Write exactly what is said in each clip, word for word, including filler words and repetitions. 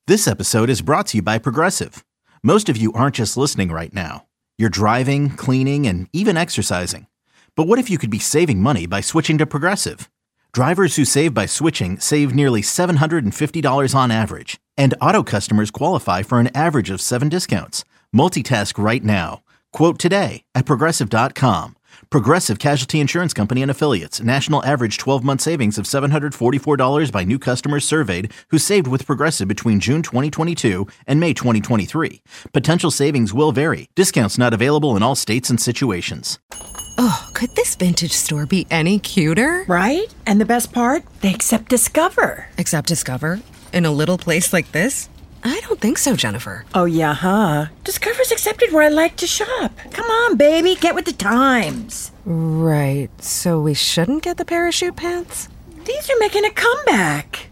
This episode is brought to you by Progressive. Most of you aren't just listening right now. You're driving, cleaning, and even exercising. But what if you could be saving money by switching to Progressive? Drivers who save by switching save nearly seven hundred fifty dollars on average. And auto customers qualify for an average of seven discounts. Multitask right now. Quote today at Progressive dot com. Progressive Casualty Insurance Company and Affiliates. National average twelve-month savings of seven hundred forty-four dollars by new customers surveyed who saved with Progressive between June twenty twenty-two and May twenty twenty-three. Potential savings will vary. Discounts not available in all states and situations. Oh, could this vintage store be any cuter? Right? And the best part? They accept Discover. Accept Discover? In a little place like this? I don't think so, Jennifer. Oh, yeah, huh? Discover's accepted where I like to shop. Come on, baby, get with the times. Right, so we shouldn't get the parachute pants? These are making a comeback.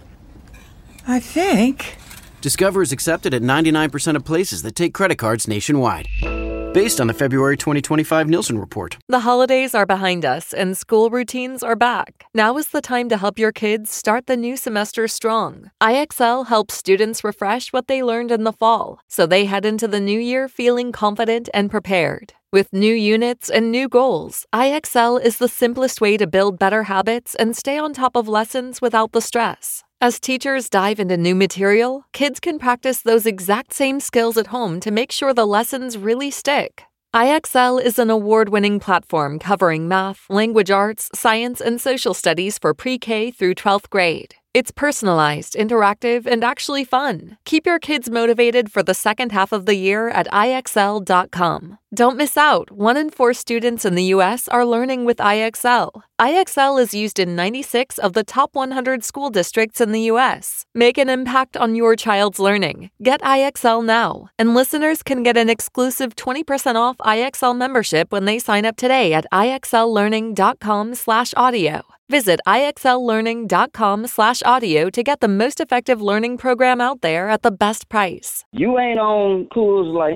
I think. Discover is accepted at ninety-nine percent of places that take credit cards nationwide. Based on the February twenty twenty-five Nielsen report. The holidays are behind us and school routines are back. Now is the time to help your kids start the new semester strong. I X L helps students refresh what they learned in the fall, so they head into the new year feeling confident and prepared. With new units and new goals, I X L is the simplest way to build better habits and stay on top of lessons without the stress. As teachers dive into new material, kids can practice those exact same skills at home to make sure the lessons really stick. I X L is an award-winning platform covering math, language arts, science, and social studies for pre-K through twelfth grade. It's personalized, interactive, and actually fun. Keep your kids motivated for the second half of the year at I X L dot com. Don't miss out. One in four students in the U S are learning with I X L. I X L is used in ninety-six of the top one hundred school districts in the U S. Make an impact on your child's learning. Get I X L now. And listeners can get an exclusive twenty percent off I X L membership when they sign up today at I X L learning dot com slash audio. Visit I X L learning dot com slash audio to get the most effective learning program out there at the best price. You ain't on Coors Light.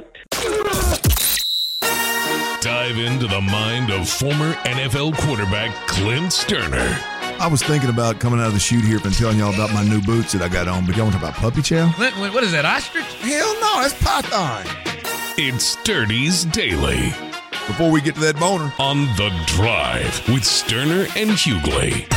Dive into the mind of former N F L quarterback Clint Stoerner. I was thinking about coming out of the chute here and telling y'all about my new boots that I got on, but y'all want to talk about puppy chow? Clint, what is that, ostrich? Hell no, that's python. It's Sturdy's Daily. Before we get to that boner. On The Drive with Stoerner and Hughley.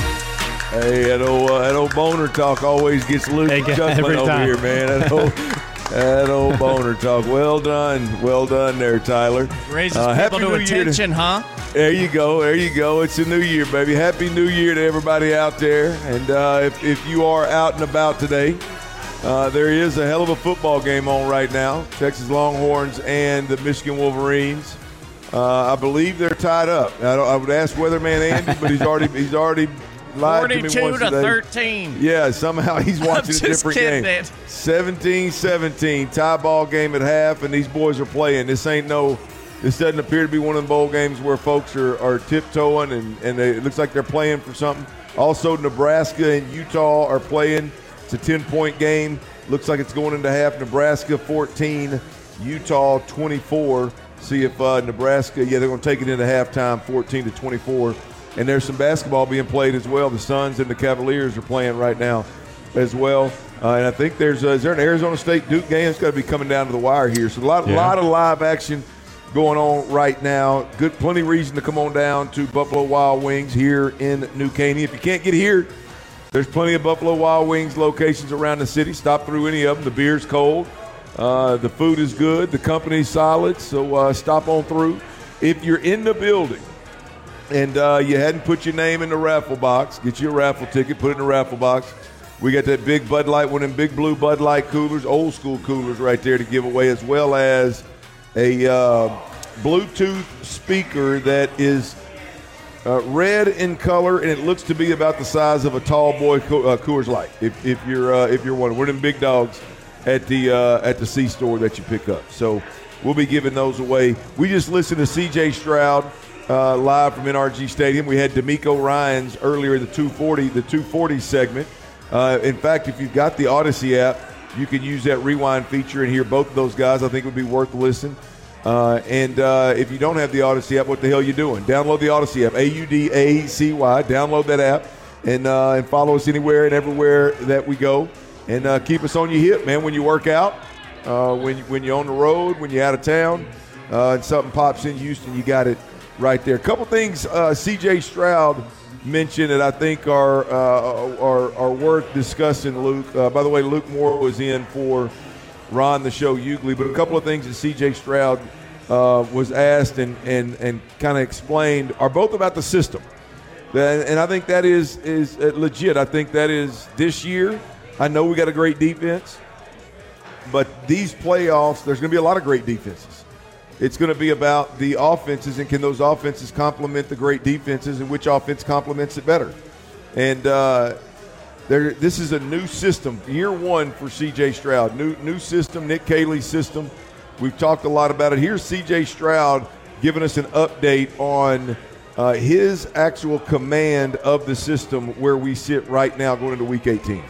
Hey, that old, uh, that old boner talk always gets loose hey, chuckling over time. here, man. That old, that old boner talk. Well done. Well done there, Tyler. Raises uh, people to New attention, to, huh? There you go. There you go. It's a new year, baby. Happy New Year to everybody out there. And uh, if, if you are out and about today, uh, there is a hell of a football game on right now. Texas Longhorns and the Michigan Wolverines. Uh, I believe they're tied up. I, I would ask Weatherman Andy, but he's already he's already lied to me once forty-two to today. thirteen. Yeah, somehow he's watching a different game. It. seventeen seventeen, tie ball game at half, and these boys are playing. This ain't no – this doesn't appear to be one of the bowl games where folks are, are tiptoeing, and, and they, it looks like they're playing for something. Also, Nebraska and Utah are playing. It's a ten-point game. Looks like it's going into half. Nebraska fourteen, Utah twenty-four. See if uh, Nebraska, yeah, they're going to take it into halftime, fourteen to twenty-four. And there's some basketball being played as well. The Suns and the Cavaliers are playing right now as well. Uh, and I think there's, uh, is there an Arizona State Duke game? It's got to be coming down to the wire here. So a lot, yeah. lot of live action going on right now. Good, plenty of reason to come on down to Buffalo Wild Wings here in New Caney. If you can't get here, there's plenty of Buffalo Wild Wings locations around the city. Stop through any of them. The beer's cold. Uh, the food is good. The company's solid, so uh, stop on through. If you're in the building and uh, you hadn't put your name in the raffle box, get you a raffle ticket, put it in the raffle box. We got that big Bud Light, one of them big blue Bud Light coolers, old school coolers right there to give away, as well as a uh, Bluetooth speaker that is uh, red in color, and it looks to be about the size of a tall boy Co- uh, Coors Light. If, if you're uh, if you're one, one of them big dogs at the uh, at the C store that you pick up. So we'll be giving those away. We just listened to C J Stroud uh, live from N R G Stadium. We had D'Amico Ryans earlier in the two forty the two forty segment. Uh, in fact, if you've got the Odyssey app, you can use that rewind feature and hear both of those guys. I think it would be worth a listen. Uh, and uh, if you don't have the Odyssey app, what the hell are you doing? Download the Odyssey app, A U D A C Y. Download that app and uh, and follow us anywhere and everywhere that we go. and uh, keep us on your hip, man, when you work out, uh, when, when you're on the road, when you're out of town, uh, and something pops in Houston, you got it right there. A couple things uh, C J Stroud mentioned that I think are, uh, are, are worth discussing, Luke. Uh, by the way, Luke Moore was in for Ron the Show Hughley, but a couple of things that C J Stroud uh, was asked and, and, and kind of explained are both about the system. And, and I think that is, is legit. I think that is this year. I know we got a great defense, but these playoffs, there's going to be a lot of great defenses. It's going to be about the offenses, and can those offenses complement the great defenses, and which offense complements it better. And uh, there, this is a new system, year one for C J Stroud. New new system, Nick Caley's system. We've talked a lot about it. Here's C J Stroud giving us an update on uh, his actual command of the system where we sit right now going into Week eighteen.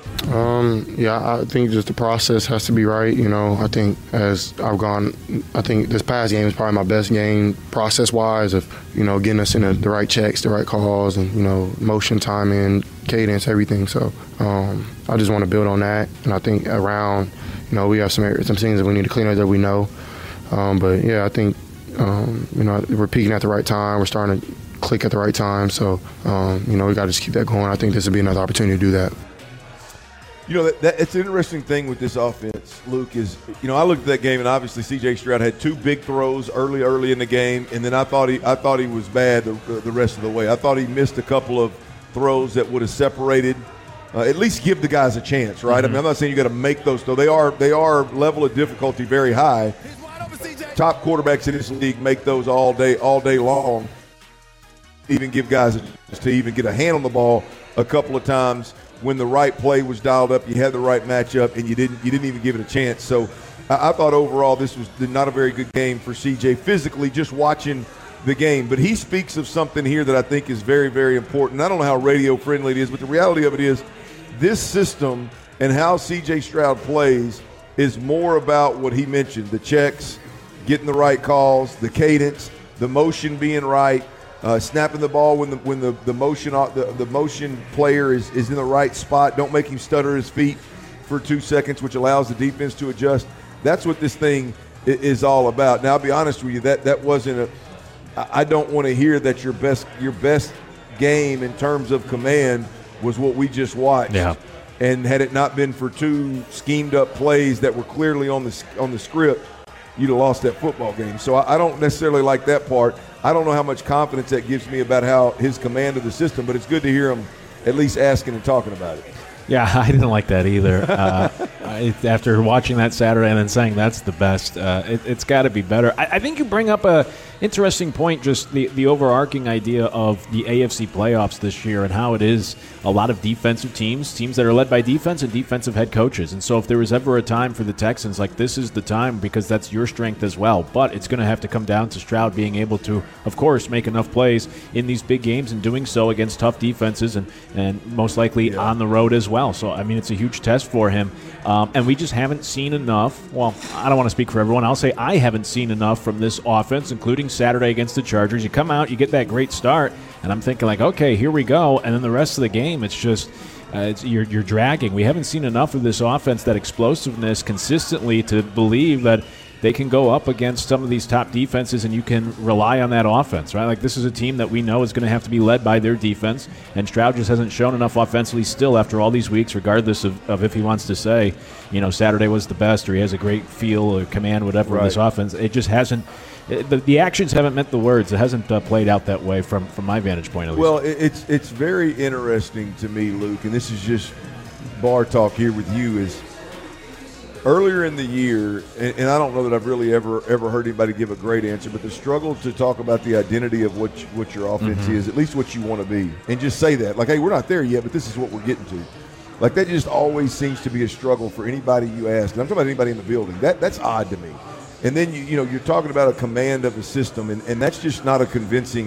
Um, yeah, I think just the process has to be right. You know, I think as I've gone, I think this past game is probably my best game process-wise of, you know, getting us in a, the right checks, the right calls, and, you know, motion, timing, cadence, everything. So um, I just want to build on that. And I think around, you know, we have some some things that we need to clean up that we know. Um, but, yeah, I think, um, you know, we're peaking at the right time. We're starting to click at the right time. So, um, you know, we got to just keep that going. I think this would be another opportunity to do that. You know, that, that, it's an interesting thing with this offense, Luke, is, you know, I looked at that game, and obviously C J Stroud had two big throws early, early in the game, and then I thought he I thought he was bad the, the rest of the way. I thought he missed a couple of throws that would have separated, uh, at least give the guys a chance, right? Mm-hmm. I mean, I'm not saying you got to make those, though. They are, they are level of difficulty very high. Top quarterbacks in this league make those all day, all day long. Even give guys a chance to even get a hand on the ball a couple of times. When the right play was dialed up, you had the right matchup, and you didn't you didn't even give it a chance. So I, I thought overall this was not a very good game for C J physically, just watching the game. But he speaks of something here that I think is very, very important. I don't know how radio-friendly it is, but the reality of it is this system and how C J Stroud plays is more about what he mentioned, the checks, getting the right calls, the cadence, the motion being right, Uh, snapping the ball when the when the the motion the, the motion player is, is in the right spot. Don't make him stutter his feet for two seconds, which allows the defense to adjust. That's what this thing is all about. Now, I'll be honest with you, that that wasn't a. I don't want to hear that your best your best game in terms of command was what we just watched. Yeah. And had it not been for two schemed up plays that were clearly on the on the script, you'd have lost that football game. So I, I don't necessarily like that part. I don't know how much confidence that gives me about how his command of the system, but it's good to hear him at least asking and talking about it. Yeah, I didn't like that either. Uh, I, after watching that Saturday and then saying that's the best, uh, it, it's got to be better. I, I think you bring up a interesting point, just the, the overarching idea of the A F C playoffs this year and how it is a lot of defensive teams, teams that are led by defense and defensive head coaches. And so if there was ever a time for the Texans, like this is the time because that's your strength as well. But it's going to have to come down to Stroud being able to, of course, make enough plays in these big games and doing so against tough defenses and, and most likely yeah. on the road as well. Well. So, I mean, it's a huge test for him. Um, and we just haven't seen enough. Well, I don't want to speak for everyone. I'll say I haven't seen enough from this offense, including Saturday against the Chargers. You come out, you get that great start, and I'm thinking like, okay, here we go. And then the rest of the game, it's just uh, it's, you're, you're dragging. We haven't seen enough of this offense, that explosiveness consistently to believe that they can go up against some of these top defenses and you can rely on that offense, right? Like this is a team that we know is going to have to be led by their defense, and Stroud just hasn't shown enough offensively still after all these weeks, regardless of, of if he wants to say, you know, Saturday was the best or he has a great feel or command, whatever, right. of this offense. It just hasn't it, – the, the actions haven't meant the words. It hasn't uh, played out that way from, from my vantage point at least. Well, it's, it's very interesting to me, Luke, and this is just bar talk here with you, is – earlier in the year, and, and I don't know that I've really ever ever heard anybody give a great answer, but the struggle to talk about the identity of what you, what your offense mm-hmm. is, at least what you want to be, and just say that. Like, hey, we're not there yet, but this is what we're getting to. Like, that just always seems to be a struggle for anybody you ask. And I'm talking about anybody in the building. That That's odd to me. And then, you you know, you're talking about a command of the system, and, and that's just not a convincing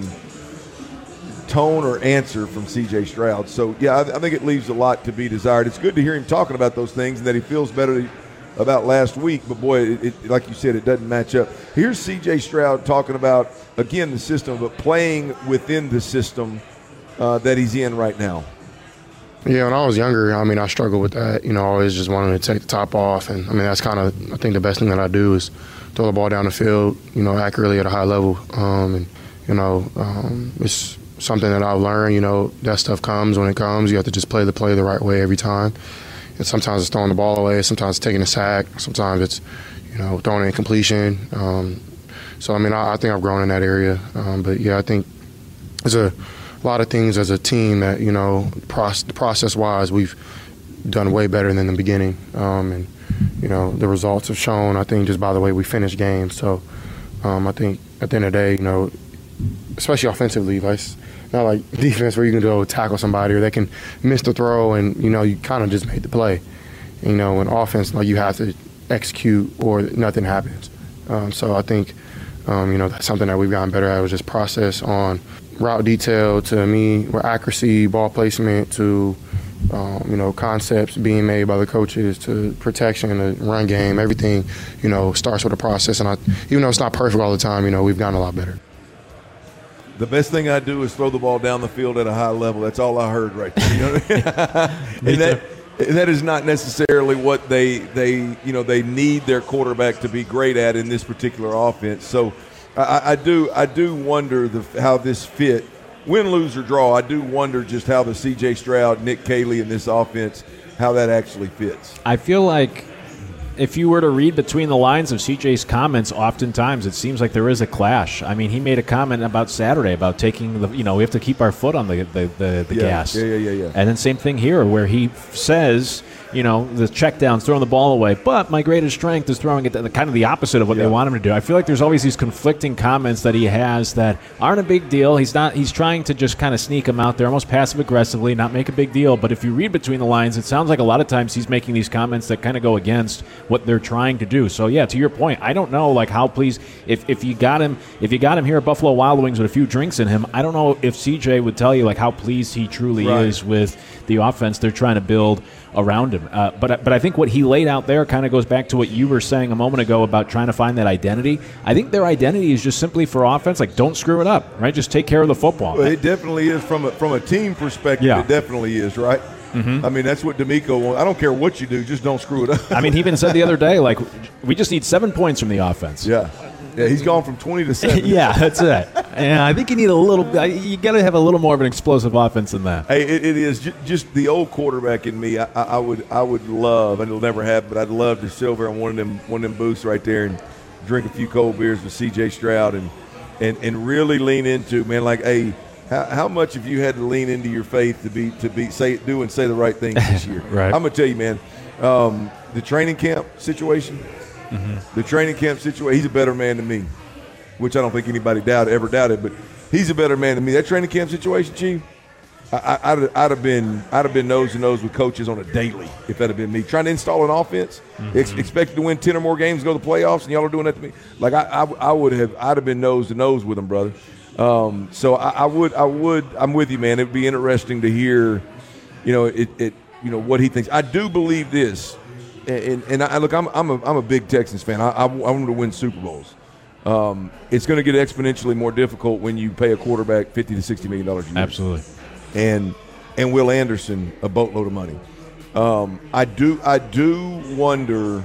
tone or answer from C J Stroud. So, yeah, I, I think it leaves a lot to be desired. It's good to hear him talking about those things and that he feels better to, about last week, but boy, it, it, like you said, it doesn't match up. Here's C J Stroud talking about, again, the system, but playing within the system uh, that he's in right now. Yeah, when I was younger, I mean, I struggled with that. You know, always just wanting to take the top off. And, I mean, that's kind of, I think the best thing that I do is throw the ball down the field, you know, accurately at a high level. Um, and, you know, um, it's something that I've learned, you know, that stuff comes when it comes. You have to just play the play the right way every time. And sometimes it's throwing the ball away. Sometimes it's taking a sack. Sometimes it's, you know, throwing an incompletion. Um, so, I mean, I, I think I've grown in that area. Um, but, yeah, I think there's a lot of things as a team that, you know, process, process-wise, we've done way better than the beginning. Um, and, you know, the results have shown, I think, just by the way we finish games. So, um, I think at the end of the day, you know, especially offensively, like, it's not like defense where you can go tackle somebody or they can miss the throw and, you know, you kind of just made the play. You know, in offense, like, you have to execute or nothing happens. Um, so I think, um, you know, that's something that we've gotten better at was just process on route detail to me, where accuracy, ball placement to, um, you know, concepts being made by the coaches to protection, the run game, everything, you know, starts with a process. And I, even though it's not perfect all the time, you know, we've gotten a lot better. The best thing I do is throw the ball down the field at a high level. That's all I heard right there. You know what I mean? and that, and that is not necessarily what they they you know they need their quarterback to be great at in this particular offense. So I, I do I do wonder the, how this fit. Win, lose, or draw, I do wonder just how the C J Stroud, Nick Caley in this offense, how that actually fits. I feel like if you were to read between the lines of C J's comments, oftentimes it seems like there is a clash. I mean, he made a comment about Saturday about taking the, you know, we have to keep our foot on the the, the, the yeah, gas. Yeah, yeah, yeah, yeah. And then same thing here where he says, you know, the checkdowns, throwing the ball away, but my greatest strength is throwing it to the, kind of the opposite of what yeah. they want him to do. I feel like there's always these conflicting comments that he has that aren't a big deal. He's not. He's trying to just kind of sneak them out there, almost passive-aggressively, not make a big deal. But if you read between the lines, it sounds like a lot of times he's making these comments that kind of go against what they're trying to do. So, yeah, to your point, I don't know, like, how pleased if, if you got him if you got him here at Buffalo Wild Wings with a few drinks in him, I don't know if C J would tell you, like, how pleased he truly right. is with the offense they're trying to build around him. Uh, but but I think what he laid out there kind of goes back to what you were saying a moment ago about trying to find that identity. I think their identity is just simply for offense, like, don't screw it up, right? Just take care of the football. Well, it definitely is from a, from a team perspective. Yeah. It definitely is, right? Mm-hmm. I mean, that's what D'Amico wants. I don't care what you do, just don't screw it up. I mean, he even said the other day, like, we just need seven points from the offense. Yeah. Yeah, he's gone from twenty to seven. Yeah, that's it. And I think you need a little – you got to have a little more of an explosive offense than that. Hey, it, it is just, just the old quarterback in me. I, I would I would love, and it'll never happen, but I'd love to sit over on one of them one of them booths right there and drink a few cold beers with C J Stroud and and, and really lean into, man, like, hey, how, how much have you had to lean into your faith to be to be say do and say the right things this year? Right. I'm gonna tell you, man, um, the training camp situation. Mm-hmm. The training camp situation, he's a better man than me, which I don't think anybody doubt, ever doubted, but he's a better man than me. That training camp situation, Chief, I, I, I'd, I'd have been I'd have been nose to nose with coaches on a daily if that had been me. Trying to install an offense, mm-hmm. ex- expected to win ten or more games, go to the playoffs, and y'all are doing that to me. Like, I, I, I would have I'd have been nose to nose with them, brother. Um, so I, I would I would I'm with you, man. It'd be interesting to hear, you know, it, it you know what he thinks. I do believe this. And, and I look, I'm I'm a I'm a big Texans fan. I I, I want them to win Super Bowls. Um, it's going to get exponentially more difficult when you pay a quarterback fifty to sixty million dollars a year. Absolutely. And and Will Anderson a boatload of money. Um, I do I do wonder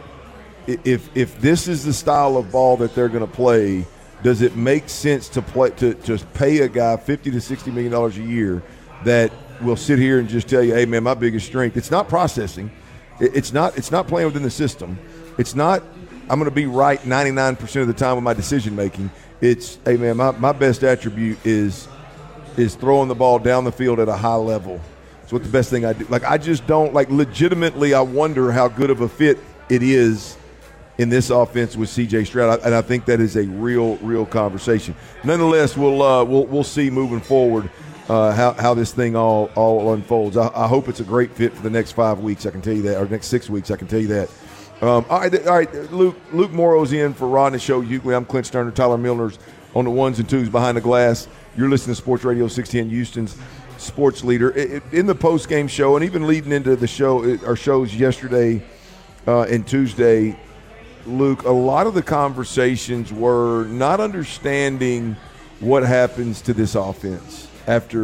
if if this is the style of ball that they're going to play. Does it make sense to play to to pay a guy fifty to sixty million dollars a year that will sit here and just tell you, hey man, my biggest strength, it's not processing. It's not it's not playing within the system. It's not I'm going to be right ninety-nine percent of the time with my decision making. It's, hey, man, my, my best attribute is is throwing the ball down the field at a high level. It's what the best thing I do. Like, I just don't, like, legitimately I wonder how good of a fit it is in this offense with C J Stroud, and I think that is a real, real conversation. Nonetheless, we'll uh, we'll we'll see moving forward Uh, how, how this thing all all unfolds. I, I hope it's a great fit for the next five weeks. I can tell you that, or next six weeks. I can tell you that. Um, all right, all right. Luke Luke Morrow's in for Rod and Show. Euclid. I'm Clint Sterner. Tyler Milner's on the ones and twos behind the glass. You're listening to Sports Radio six ten, Houston's sports leader. It, it, in the post game show, and even leading into the show, it, our shows yesterday uh, and Tuesday, Luke, a lot of the conversations were not understanding what happens to this offense after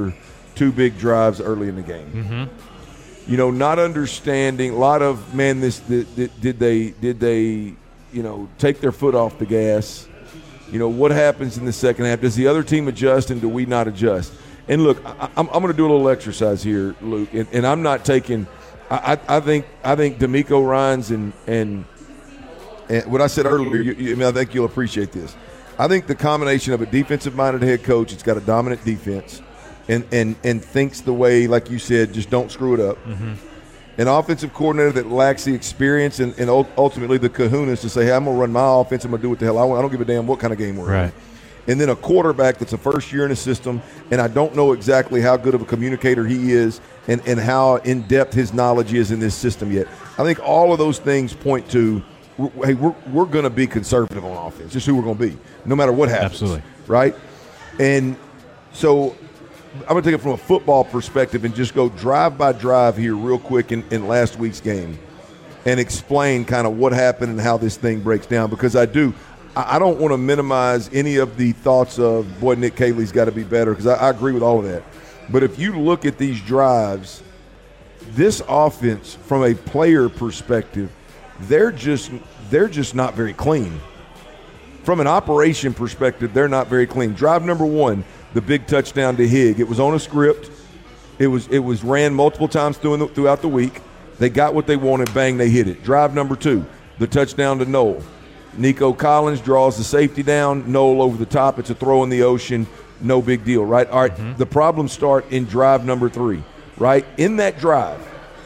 two big drives early in the game. Mm-hmm. You know, not understanding a lot of man. This did, did they did they you know take their foot off the gas? You know, what happens in the second half? Does the other team adjust, and do we not adjust? And look, I, I'm, I'm going to do a little exercise here, Luke, and, and I'm not taking. I, I, I think I think D'Amico Ryans and and and what I said earlier. You, you, I mean, I think you'll appreciate this. I think the combination of a defensive-minded head coach that's got a dominant defense, and and and thinks the way, like you said, just don't screw it up. Mm-hmm. An offensive coordinator that lacks the experience and, and ultimately the kahunas to say, hey, I'm going to run my offense. I'm going to do what the hell I want. I don't give a damn what kind of game we're right. in. And then a quarterback that's a first year in the system, and I don't know exactly how good of a communicator he is and, and how in-depth his knowledge is in this system yet. I think all of those things point to, hey, we're, we're going to be conservative on offense. Just who we're going to be, no matter what happens. Absolutely. Right? And so – I'm going to take it from a football perspective and just go drive by drive here real quick in, in last week's game and explain kind of what happened and how this thing breaks down, because I do – I don't want to minimize any of the thoughts of, boy, Nick Caley's got to be better, because I, I agree with all of that. But if you look at these drives, this offense from a player perspective, they're just they're just not very clean. From an operation perspective, they're not very clean. Drive number one, the big touchdown to Higg. It was on a script. It was it was ran multiple times through, throughout the week. They got what they wanted. Bang, they hit it. Drive number two, the touchdown to Noel. Nico Collins draws the safety down. Noel over the top. It's a throw in the ocean. No big deal, right? All right, mm-hmm. The problems start in drive number three, right? In that drive,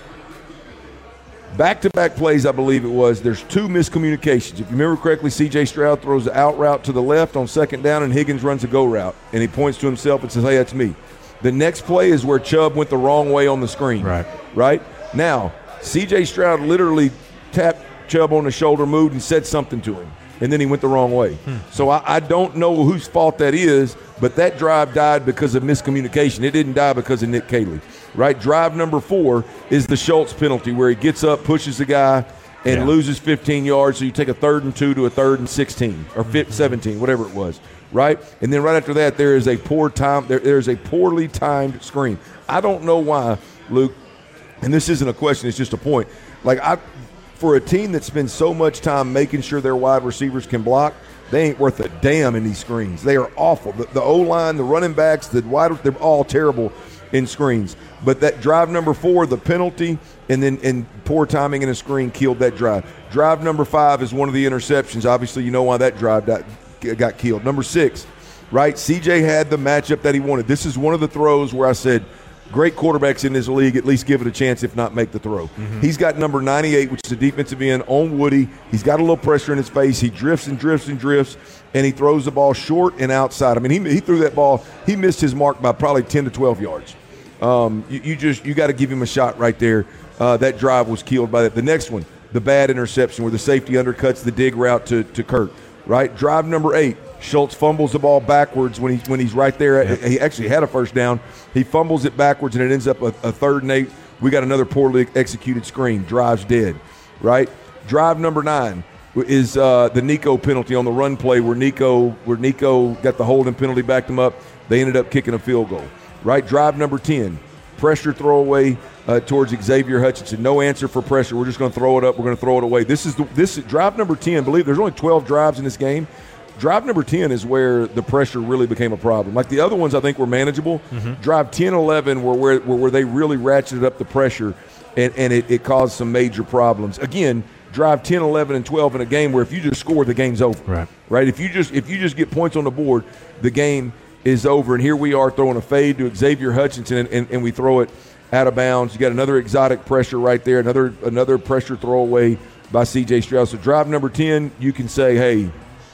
back-to-back plays, I believe it was, there's two miscommunications. If you remember correctly, C J Stroud throws the out route to the left on second down, and Higgins runs a go route, and he points to himself and says, hey, that's me. The next play is where Chubb went the wrong way on the screen. Right. Right? Now, C J Stroud literally tapped Chubb on the shoulder, moved, and said something to him, and then he went the wrong way. Hmm. So I, I don't know whose fault that is, but that drive died because of miscommunication. It didn't die because of Nick Caley. Right? Drive number four is the Schultz penalty, where he gets up, pushes the guy, and yeah. loses fifteen yards. So you take a third and two to a third and sixteen or mm-hmm. seventeen, whatever it was. Right? And then right after that, there is a poor time. There, there's a poorly timed screen. I don't know why, Luke. And this isn't a question; it's just a point. Like I, for a team that spends so much time making sure their wide receivers can block, they ain't worth a damn in these screens. They are awful. The, the O-line, the running backs, the wide, they're all terrible in screens. But that drive number four, the penalty, and then and poor timing in a screen killed that drive. Drive number five is one of the interceptions. Obviously, you know why that drive got, got killed. Number six, right? C J had the matchup that he wanted. This is one of the throws where I said, great quarterbacks in this league, at least give it a chance, if not make the throw. Mm-hmm. He's got number ninety-eight, which is a defensive end, on Woody. He's got a little pressure in his face. He drifts and drifts and drifts, and he throws the ball short and outside. I mean, he, he threw that ball. He missed his mark by probably ten to twelve yards. Um, you, you just you got to give him a shot right there. Uh, that drive was killed by that. The next one, the bad interception where the safety undercuts the dig route to, to Kirk. Right, drive number eight. Schultz fumbles the ball backwards when he when he's right there. Yep. He actually had a first down. He fumbles it backwards, and it ends up a, a third and eight. We got another poorly executed screen. Drive's dead. Right, drive number nine is uh, the Nico penalty on the run play where Nico where Nico got the holding penalty, backed him up. They ended up kicking a field goal. Right, drive number ten, pressure throwaway uh, towards Xavier Hutchinson. No answer for pressure. We're just going to throw it up. We're going to throw it away. This is the, this is drive number ten. Believe there's only twelve drives in this game. Drive number ten is where the pressure really became a problem. Like the other ones I think were manageable. Mm-hmm. Drive ten, eleven were where, where, where they really ratcheted up the pressure, and, and it, it caused some major problems. Again, drive ten, eleven, and twelve in a game where if you just score, the game's over. Right. Right? If you just if you just get points on the board, the game is over. And here we are throwing a fade to Xavier Hutchinson, and, and, and we throw it out of bounds. You got another exotic pressure right there, another another pressure throwaway by C J Stroud. So drive number ten, you can say, hey,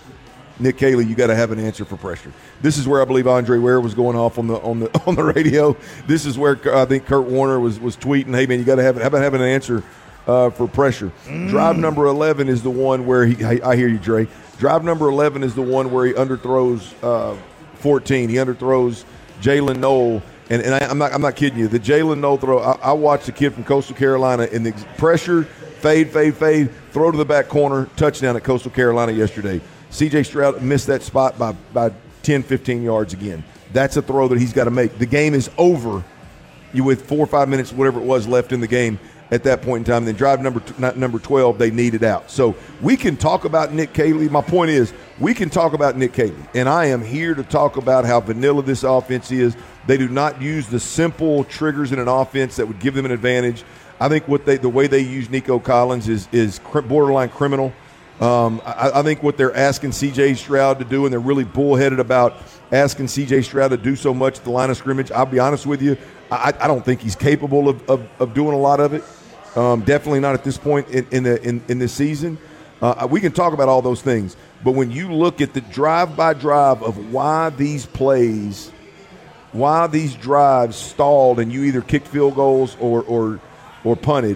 Nick Caley, you got to have an answer for pressure. This is where I believe Andre Ware was going off on the on the on the radio. This is where I think Kurt Warner was was tweeting, "Hey man, you got to have how about having an answer uh, for pressure." Mm. Drive number eleven is the one where he. I, I hear you, Dre. Drive number eleven is the one where he underthrows uh, fourteen. He underthrows Jalen Noel, and and I, I'm not I'm not kidding you. The Jalen Noel throw. I, I watched a kid from Coastal Carolina in the pressure, fade, fade, fade, throw to the back corner, touchdown at Coastal Carolina yesterday. C J Stroud missed that spot by, by ten, fifteen yards again. that's a throw that he's got to make. The game is over you with four or five minutes, whatever it was, left in the game at that point in time. Then drive number not number twelve, they need it out. So we can talk about Nick Caley. My point is, we can talk about Nick Caley, and I am here to talk about how vanilla this offense is. They do not use the simple triggers in an offense that would give them an advantage. I think what they the way they use Nico Collins is is borderline criminal. Um, I, I think what they're asking C J Stroud to do, and they're really bullheaded about asking C J Stroud to do so much at the line of scrimmage. I'll be honest with you, I, I don't think he's capable of, of, of doing a lot of it. Um, definitely not at this point in in, the, in, in this season. Uh, we can talk about all those things, but when you look at the drive-by-drive of why these plays, why these drives stalled, and you either kicked field goals or or or punted.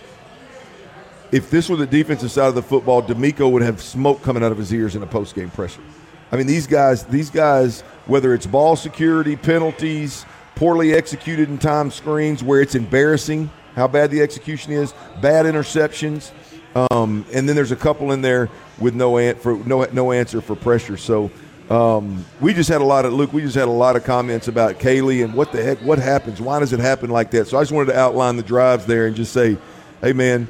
If this were the defensive side of the football, D'Amico would have smoke coming out of his ears in a post-game pressure. I mean, these guys, these guys, whether it's ball security, penalties, poorly executed in time screens where it's embarrassing how bad the execution is, bad interceptions, um, and then there's a couple in there with no an- for no no answer for pressure. So um, we just had a lot of Luke. We just had a lot of comments about Caley and what the heck, what happens? Why does it happen like that? So I just wanted to outline the drives there and just say, hey man,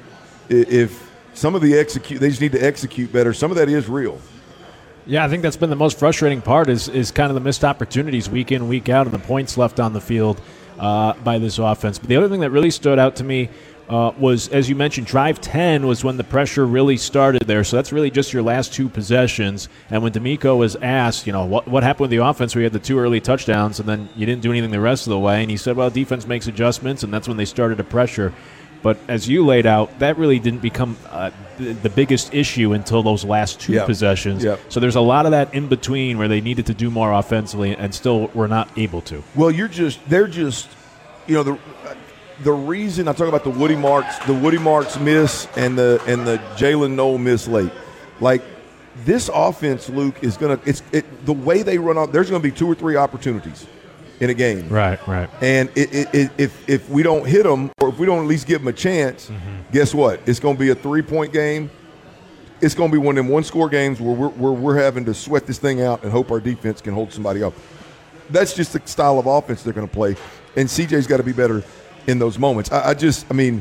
if some of the execute, they just need to execute better. Some of that is real. Yeah, I think that's been the most frustrating part is is kind of the missed opportunities week in, week out, and the points left on the field uh, by this offense. But the other thing that really stood out to me uh, was, as you mentioned, drive ten was when the pressure really started there. So that's really just your last two possessions. And when D'Amico was asked, you know, what what happened with the offense where you had the two early touchdowns and then you didn't do anything the rest of the way, and he said, well, defense makes adjustments, and that's when they started to pressure. But as you laid out, that really didn't become uh, the, the biggest issue until those last two yep. possessions. Yep. So there's a lot of that in between where they needed to do more offensively and still were not able to. Well, you're just they're just, you know, the the reason I talk about the Woody Marks, the Woody Marks miss and the and the Jalen Noel miss late, like this offense, Luke, is gonna it's it the way they run off. There's gonna be two or three opportunities in a game. Right, right. And it, it, it, if if we don't hit them, or if we don't at least give them a chance, mm-hmm. guess what? It's going to be a three-point game. It's going to be one of them one-score games where we're, where we're having to sweat this thing out and hope our defense can hold somebody up. That's just the style of offense they're going to play. And C J's got to be better in those moments. I, I just, I mean,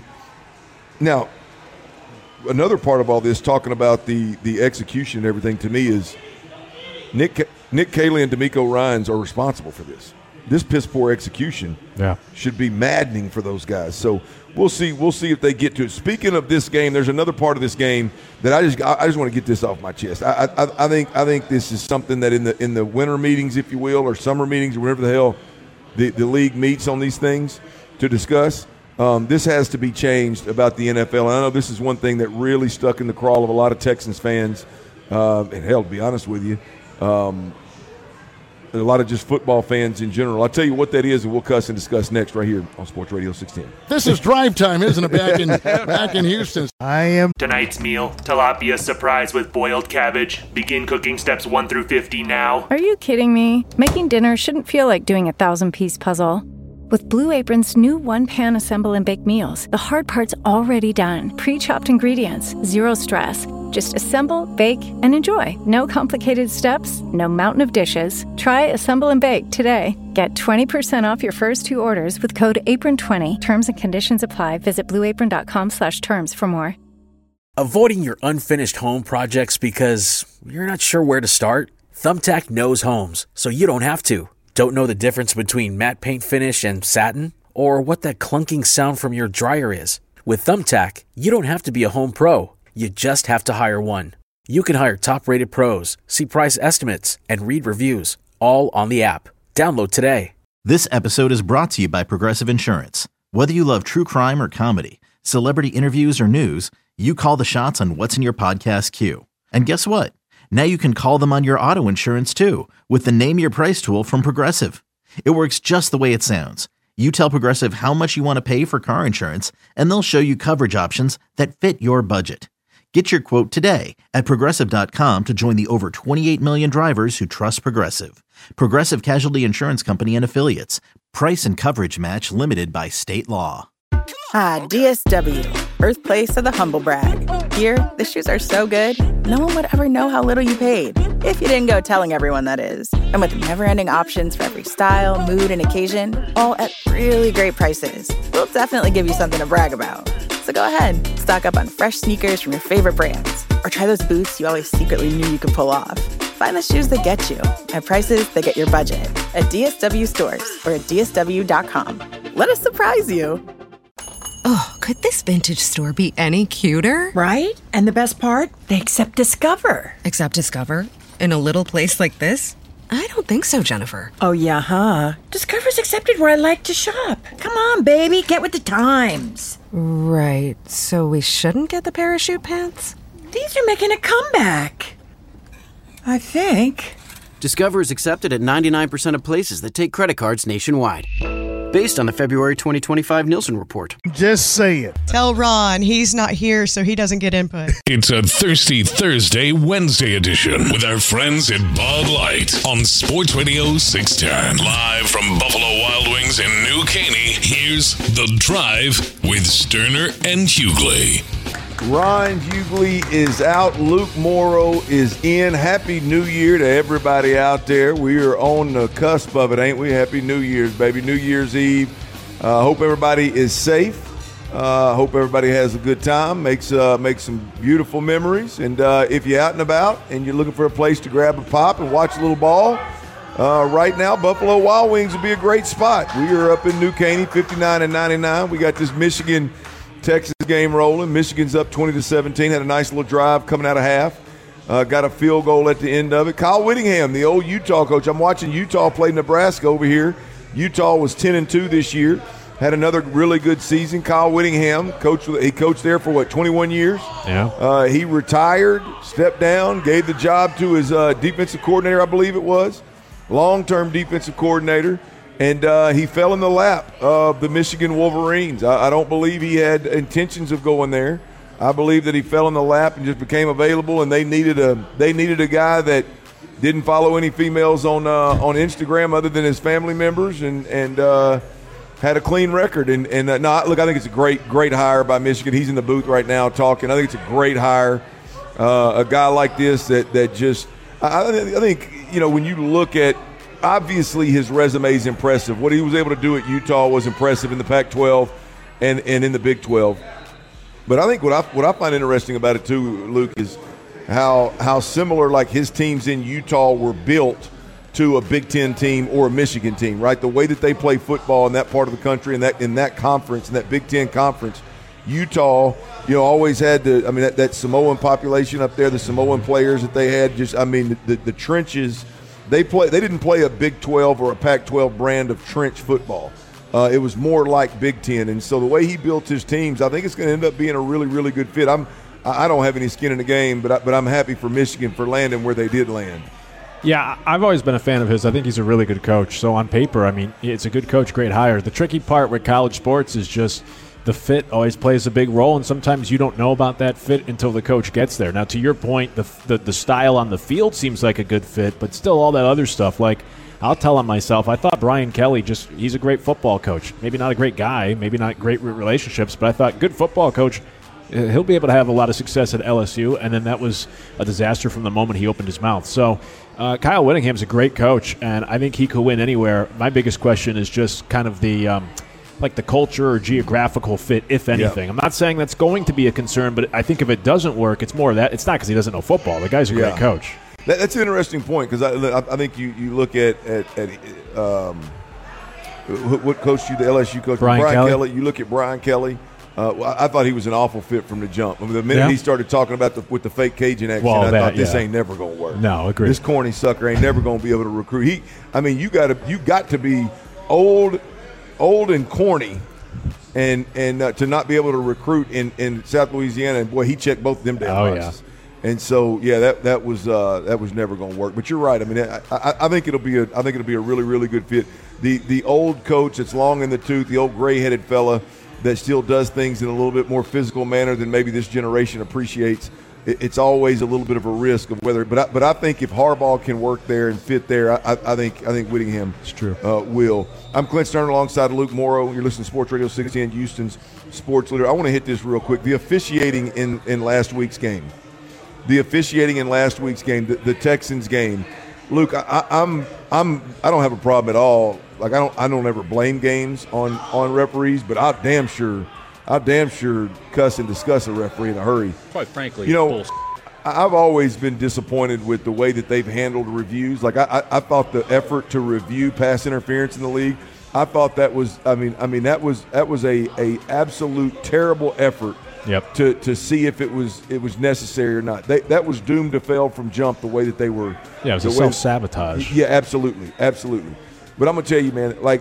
now, another part of all this, talking about the, the execution and everything, to me is Nick, Nick Caley and D'Amico Ryans are responsible for this. This piss poor execution yeah. should be maddening for those guys. So we'll see. We'll see if they get to it. Speaking of this game, there's another part of this game that I just I just want to get this off my chest. I, I I think I think this is something that in the in the winter meetings, if you will, or summer meetings, or whatever the hell the, the league meets on these things to discuss. Um, this has to be changed about the N F L. And I know this is one thing that really stuck in the craw of a lot of Texans fans. Uh, and hell, to be honest with you. Um, a lot of just football fans in general. I'll tell you what that is, and we'll cuss and discuss next right here on Sports Radio six ten. This is drive time, isn't it, back in back in Houston? I am. Tonight's meal, tilapia surprise with boiled cabbage. Begin cooking steps one through fifty now. Are you kidding me? Making dinner shouldn't feel like doing a thousand-piece puzzle. With Blue Apron's new one-pan assemble and bake meals, the hard part's already done. Pre-chopped ingredients, zero stress. Just assemble, bake, and enjoy. No complicated steps, no mountain of dishes. Try Assemble and Bake today. Get twenty percent off your first two orders with code apron twenty. Terms and conditions apply. Visit blueapron.com slash terms for more. Avoiding your unfinished home projects because you're not sure where to start? Thumbtack knows homes, so you don't have to. Don't know the difference between matte paint finish and satin? Or what that clunking sound from your dryer is? With Thumbtack, you don't have to be a home pro. You just have to hire one. You can hire top-rated pros, see price estimates, and read reviews, all on the app. Download today. This episode is brought to you by Progressive Insurance. Whether you love true crime or comedy, celebrity interviews or news, you call the shots on what's in your podcast queue. And guess what? Now you can call them on your auto insurance too with the Name Your Price tool from Progressive. It works just the way it sounds. You tell Progressive how much you want to pay for car insurance, and they'll show you coverage options that fit your budget. Get your quote today at Progressive dot com to join the over twenty-eight million drivers who trust Progressive. Progressive Casualty Insurance Company and Affiliates. Price and coverage match limited by state law. Ah, D S W, birthplace of the humble brag. Here, the shoes are so good, no one would ever know how little you paid. If you didn't go telling everyone, that is. And with never-ending options for every style, mood, and occasion, all at really great prices, we'll definitely give you something to brag about. So go ahead, stock up on fresh sneakers from your favorite brands, or try those boots you always secretly knew you could pull off. Find the shoes that get you at prices that get your budget at D S W stores or at D S W dot com. Let us surprise you. Oh, could this vintage store be any cuter? Right? And the best part? They accept Discover. Accept Discover? In a little place like this? I don't think so, Jennifer. Oh, yeah, huh? Discover's accepted where I like to shop. Come on, baby, get with the times. Right, so we shouldn't get the parachute pants? These are making a comeback. I think. Discover is accepted at ninety-nine percent of places that take credit cards nationwide. Based on the February twenty twenty-five Nielsen report. Just say it. Tell Ron he's not here so he doesn't get input. It's a Thirsty Thursday Wednesday edition with our friends at Bud Light on Sports Radio six ten. Live from Buffalo Wild Wings in New Caney, here's The Drive with Sterner and Hughley. Ron Hughley is out. Luke Morrow is in. Happy New Year to everybody out there. We are on the cusp of it, ain't we? Happy New Year's, baby. New Year's Eve. Uh, hope everybody is safe. Uh, hope everybody has a good time. Makes uh, makes some beautiful memories. And uh, if you're out and about and you're looking for a place to grab a pop and watch a little ball, uh, right now Buffalo Wild Wings would be a great spot. We are up in New Caney, fifty-nine and ninety-nine. We got this Michigan Texas game rolling. Michigan's up twenty to seventeen. Had a nice little drive coming out of half. Uh, got a field goal at the end of it. Kyle Whittingham, the old Utah coach. I'm watching Utah play Nebraska over here. Utah was ten and two this year. Had another really good season. Kyle Whittingham, coach, he coached there for, what, twenty-one years? Yeah. Uh, he retired, stepped down, gave the job to his uh, defensive coordinator, I believe it was. Long-term defensive coordinator. And uh, he fell in the lap of the Michigan Wolverines. I, I don't believe he had intentions of going there. I believe that he fell in the lap and just became available, and they needed a they needed a guy that didn't follow any females on uh, on Instagram other than his family members, and and uh, had a clean record. And and uh, no, look, I think it's a great great hire by Michigan. He's in the booth right now talking. I think it's a great hire. Uh, a guy like this that that just I, I think you know when you look at. Obviously, his resume is impressive. What he was able to do at Utah was impressive in the Pac twelve and, and in the Big twelve. But I think what I what I find interesting about it too, Luke, is how how similar like his teams in Utah were built to a Big Ten team or a Michigan team, right? The way that they play football in that part of the country and that in that conference, in that Big Ten conference, Utah, you know, always had the I mean that, that Samoan population up there, the Samoan players that they had. Just I mean the, the, the trenches. They play. They didn't play a Big twelve or a Pac twelve brand of trench football. Uh, it was more like Big Ten, and so the way he built his teams, I think it's going to end up being a really, really good fit. I'm, I don't have any skin in the game, but I, but I'm happy for Michigan for landing where they did land. Yeah, I've always been a fan of his. I think he's a really good coach. So on paper, I mean, it's a good coach, great hire. The tricky part with college sports is just the fit always plays a big role, and sometimes you don't know about that fit until the coach gets there. Now, to your point, the, the the style on the field seems like a good fit, but still all that other stuff. Like, I'll tell on myself, I thought Brian Kelly just, he's a great football coach. Maybe not a great guy, maybe not great relationships, but I thought good football coach, he'll be able to have a lot of success at L S U, and then that was a disaster from the moment he opened his mouth. So uh, Kyle Whittingham's a great coach, and I think he could win anywhere. My biggest question is just kind of the um, – like the culture or geographical fit, if anything. Yeah. I'm not saying that's going to be a concern, but I think if it doesn't work, it's more of that. It's not because he doesn't know football. The guy's a great yeah. coach. That, that's an interesting point because I, I think you, you look at, at, at um, what coached you, the L S U coach? Brian, Brian Kelly. Kelly. You look at Brian Kelly. Uh, I thought he was an awful fit from the jump. I mean, the minute yeah. he started talking about the with the fake Cajun accent, well, I that, thought this yeah. ain't never going to work. No, agree. This corny sucker ain't never going to be able to recruit. He, I mean, you got to you got to be old, old and corny. And and uh, to not be able to recruit in, in South Louisiana, and boy, he checked both of them damn oh, boxes. Yeah. And so, yeah, that that was uh, that was never going to work. But you're right. I mean, I, I, I think it'll be a I think it'll be a really really good fit. The the old coach that's long in the tooth, the old gray-headed fella that still does things in a little bit more physical manner than maybe this generation appreciates. it, it's always a little bit of a risk of whether. But I, but I think if Harbaugh can work there and fit there, I, I, I think I think Whittingham it's true. Uh, will. I'm Clint Turner alongside Luke Morrow. You're listening to Sports Radio six ten, Houston's sports leader. I want to hit this real quick. The officiating in, in last week's game. The officiating in last week's game, the, the Texans game. Luke, I, I, I'm I'm I don't have a problem at all. Like I don't I don't ever blame games on, on referees, but I damn sure I damn sure cuss and discuss a referee in a hurry. Quite frankly, you know, bullshit. I've always been disappointed with the way that they've handled reviews. Like I, I, I thought the effort to review pass interference in the league, I thought that was I mean I mean that was that was a, a absolute terrible effort. Yep. To, to see if it was it was necessary or not. They, that was doomed to fail from jump the way that they were. Yeah, it was a self-sabotage. Yeah, absolutely, absolutely. But I'm gonna tell you, man, like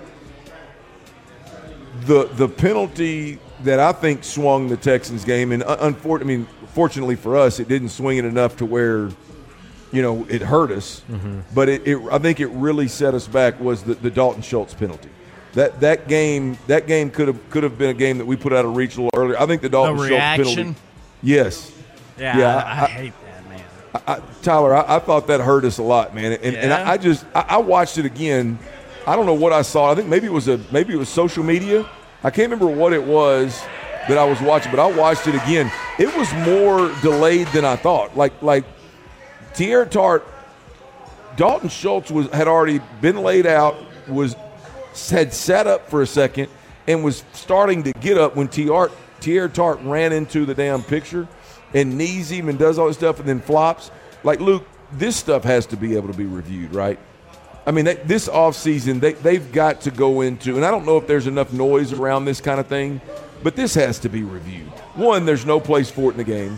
the the penalty that I think swung the Texans game, and unfortunately, I mean, fortunately for us, it didn't swing it enough to where, you know, it hurt us. Mm-hmm. But it, it, I think it really set us back was the, the Dalton Schultz penalty. That that game that game could have could have been a game that we put out of reach a little earlier. I think the Dalton the Schultz reaction? penalty. Yes. Yeah, yeah I, I, I hate that, man. I, I, Tyler, I, I thought that hurt us a lot, man. And, yeah. and I, I just I, I watched it again. I don't know what I saw. I think maybe it was a maybe it was social media. I can't remember what it was that I was watching, but I watched it again. It was more delayed than I thought. Like like Teair Tart, Dalton Schultz was had already been laid out, was had sat up for a second, and was starting to get up when Teair Tart ran into the damn picture and knees him and does all this stuff and then flops. Like, Luke, this stuff has to be able to be reviewed, right? I mean, they, this offseason, they, they've got to go into, and I don't know if there's enough noise around this kind of thing, but this has to be reviewed. One, there's no place for it in the game.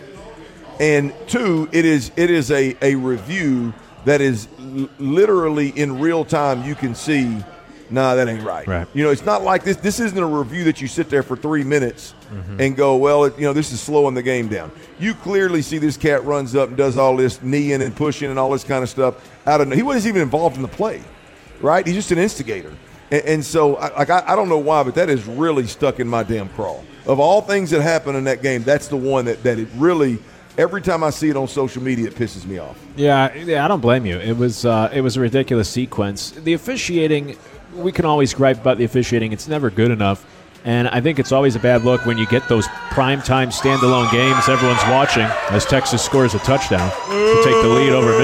And two, it is it is a, a review that is l- literally in real time you can see, nah, that ain't right. Right. You know, it's not like this. This isn't a review that you sit there for three minutes Mm-hmm. and go, well, it, you know, this is slowing the game down. You clearly see this cat runs up and does all this kneeing and pushing and all this kind of stuff. Out of he wasn't even involved in the play, right? He's just an instigator. And, and so, I, like, I, I don't know why, but that is really stuck in my damn craw. Of all things that happened in that game, that's the one that, that it really – every time I see it on social media, it pisses me off. Yeah, yeah, I don't blame you. It was uh, it was a ridiculous sequence. The officiating, we can always gripe about the officiating. It's never good enough. And I think it's always a bad look when you get those primetime standalone games everyone's watching as Texas scores a touchdown to take the lead over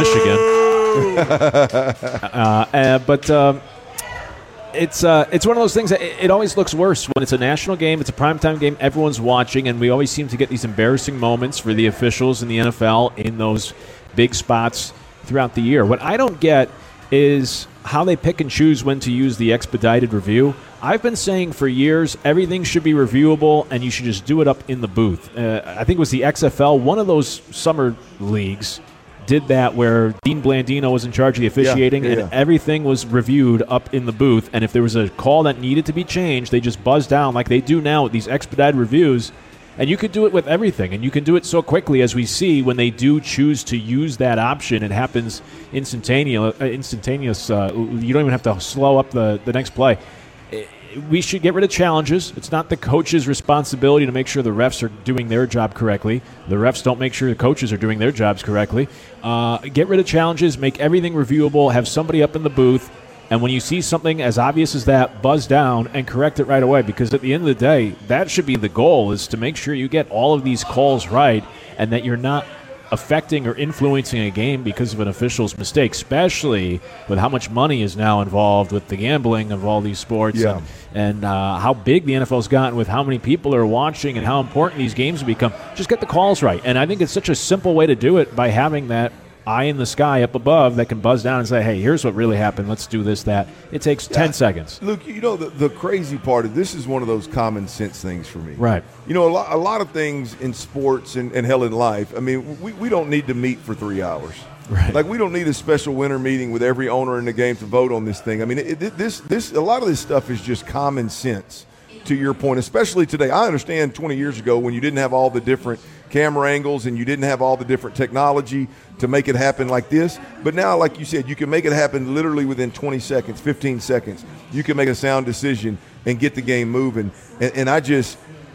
Michigan. uh, uh, but um, it's uh, it's one of those things that it, it always looks worse when it's a national game, it's a primetime game, everyone's watching, and we always seem to get these embarrassing moments for the officials in the N F L in those big spots throughout the year. What I don't get is how they pick and choose when to use the expedited review. I've been saying for years everything should be reviewable and you should just do it up in the booth. Uh, I think it was the X F L, one of those summer leagues, did that where Dean Blandino was in charge of the officiating yeah, yeah, and yeah. everything was reviewed up in the booth. And if there was a call that needed to be changed, they just buzzed down like they do now with these expedited reviews. And you could do it with everything, and you can do it so quickly as we see when they do choose to use that option. It happens instantaneous. Uh, instantaneous. Uh, you don't even have to slow up the, the next play. We should get rid of challenges. It's not the coach's responsibility to make sure the refs are doing their job correctly. The refs don't make sure the coaches are doing their jobs correctly. Uh, get rid of challenges, make everything reviewable, have somebody up in the booth, and when you see something as obvious as that, buzz down and correct it right away, because at the end of the day, that should be the goal, is to make sure you get all of these calls right and that you're not affecting or influencing a game because of an official's mistake, especially with how much money is now involved with the gambling of all these sports Yeah. and, and uh, how big the N F L's gotten with how many people are watching and how important these games have become. Just get the calls right. And I think it's such a simple way to do it by having that eye in the sky up above that can buzz down and say, hey, here's what really happened. Let's do this, that. It takes Yeah. ten seconds. Luke, you know, the, the crazy part of this is one of those common sense things for me. Right. You know, a lot, a lot of things in sports and, and hell in life, I mean, we, we don't need to meet for three hours. Right. Like, we don't need a special winter meeting with every owner in the game to vote on this thing. I mean, it, it, this, this, a lot of this stuff is just common sense, to your point, especially today. I understand twenty years ago when you didn't have all the different camera angles and you didn't have all the different technology to make it happen like this. But now, like you said, you can make it happen literally within twenty seconds, fifteen seconds. You can make a sound decision and get the game moving. And, and I just,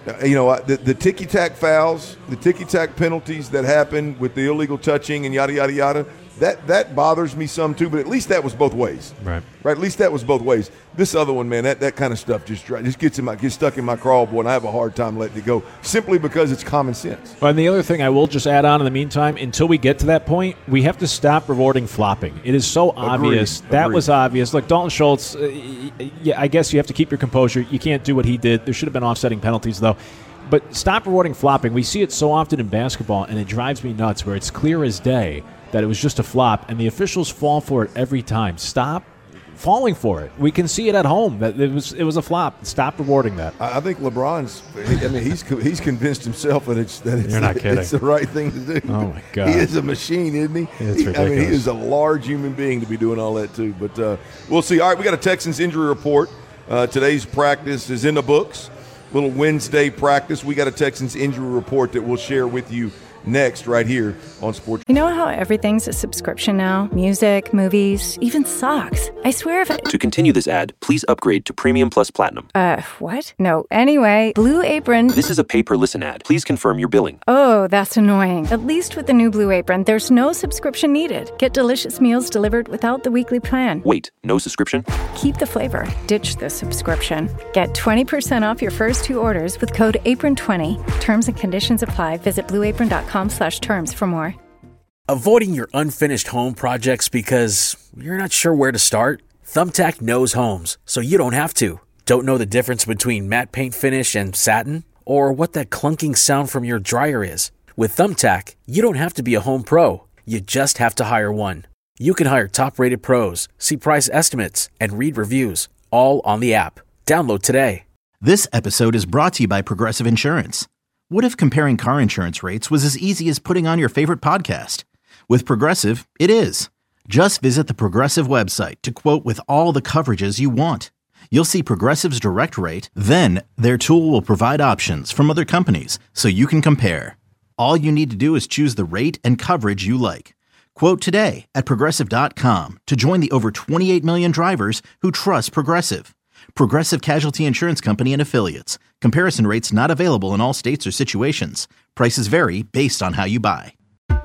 Uh, you know, the, the ticky-tack fouls, the ticky-tack penalties that happen with the illegal touching and yada, yada, yada, that that bothers me some too, but at least that was both ways. Right. Right, at least that was both ways. This other one, man, that, that kind of stuff just just gets in my gets stuck in my crawl, boy, and I have a hard time letting it go simply because it's common sense. Well, and the other thing I will just add on in the meantime, until we get to that point, we have to stop rewarding flopping. It is so obvious. Agreed. That Agreed. was obvious. Look, Dalton Schultz, uh, yeah, I guess you have to keep your composure. You can't do what he did. There should have been offsetting penalties, though. But stop rewarding flopping. We see it so often in basketball, and it drives me nuts, where it's clear as day that it was just a flop, and the officials fall for it every time. Stop falling for it. We can see it at home that it was it was a flop. Stop rewarding that. I think LeBron's. I mean, he's he's convinced himself that it's that it's, You're not kidding. It's the right thing to do. Oh my God, he is a machine, isn't he? It's ridiculous. I mean, he is a large human being to be doing all that too. But uh, we'll see. All right, we got a Texans injury report. Uh, today's practice is in the books. Little Wednesday practice. We got a Texans injury report that we'll share with you next right here on Sports. You know how everything's a subscription now? Music, movies, even socks. I swear if it... To continue this ad, please upgrade to Premium Plus Platinum. Uh, what? No. Anyway, Blue Apron... This is a pay-per-listen ad. Please confirm your billing. Oh, that's annoying. At least with the new Blue Apron, there's no subscription needed. Get delicious meals delivered without the weekly plan. Wait, no subscription? Keep the flavor. Ditch the subscription. Get twenty percent off your first two orders with code apron twenty. Terms and conditions apply. Visit blue apron dot com slash terms for more. Avoiding your unfinished home projects because you're not sure where to start? Thumbtack knows homes, so you don't have to. Don't know the difference between matte paint finish and satin? Or what that clunking sound from your dryer is? With Thumbtack, you don't have to be a home pro. You just have to hire one. You can hire top-rated pros, see price estimates, and read reviews, all on the app. Download today. This episode is brought to you by Progressive Insurance. What if comparing car insurance rates was as easy as putting on your favorite podcast? With Progressive, it is. Just visit the Progressive website to quote with all the coverages you want. You'll see Progressive's direct rate, then their tool will provide options from other companies so you can compare. All you need to do is choose the rate and coverage you like. Quote today at Progressive dot com to join the over twenty-eight million drivers who trust Progressive. Progressive Casualty Insurance Company and Affiliates. Comparison rates not available in all states or situations. Prices vary based on how you buy.